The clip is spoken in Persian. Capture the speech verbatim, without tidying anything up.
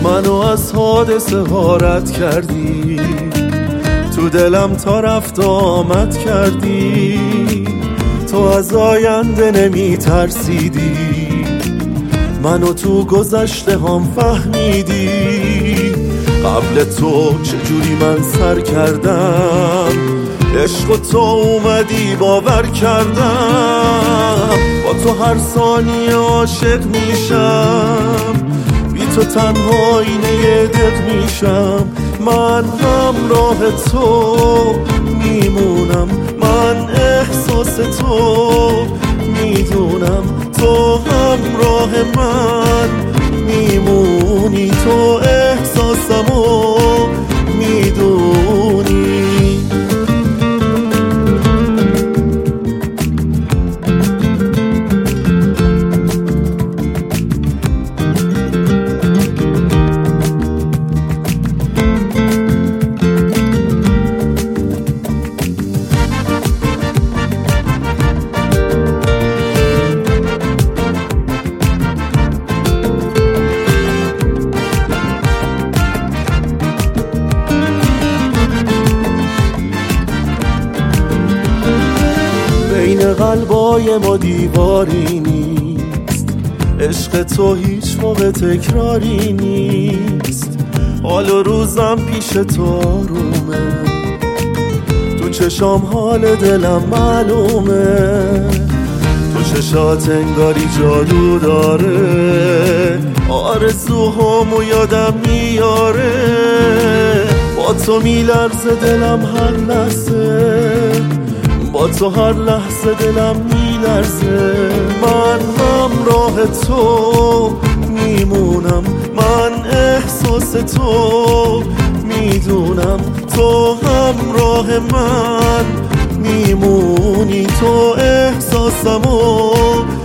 منو از حادثه غارت کردی، تو دلم تا رفت آمد کردی. تو از آینده نمی ترسیدی، منو تو گذشته هم فهمیدی. قبل تو چجوری من سر کردم، عشق و تو اومدی باور کردم. با تو هر ثانیه عاشق میشم، بی تو تنها اینه دق میشم. من همراه تو میمونم، من احساس تو میدونم. تو همراه من میمونی، تو احساسمو میدونی. بین قلبای ما دیواری نیست، عشق تو هیچ موقع تکراری نیست. حال و روزم پیش تو آرومه، تو چشام حال دلم معلومه. تو چشات انگاری جادو داره، آرزوهامو یادم میاره. با تو میلرزه دلم هر لحظه، با تو هر لحظه دلم میلرزه. من همراه تو میمونم، من احساس تو میدونم. تو همراه من میمونی، تو احساسمو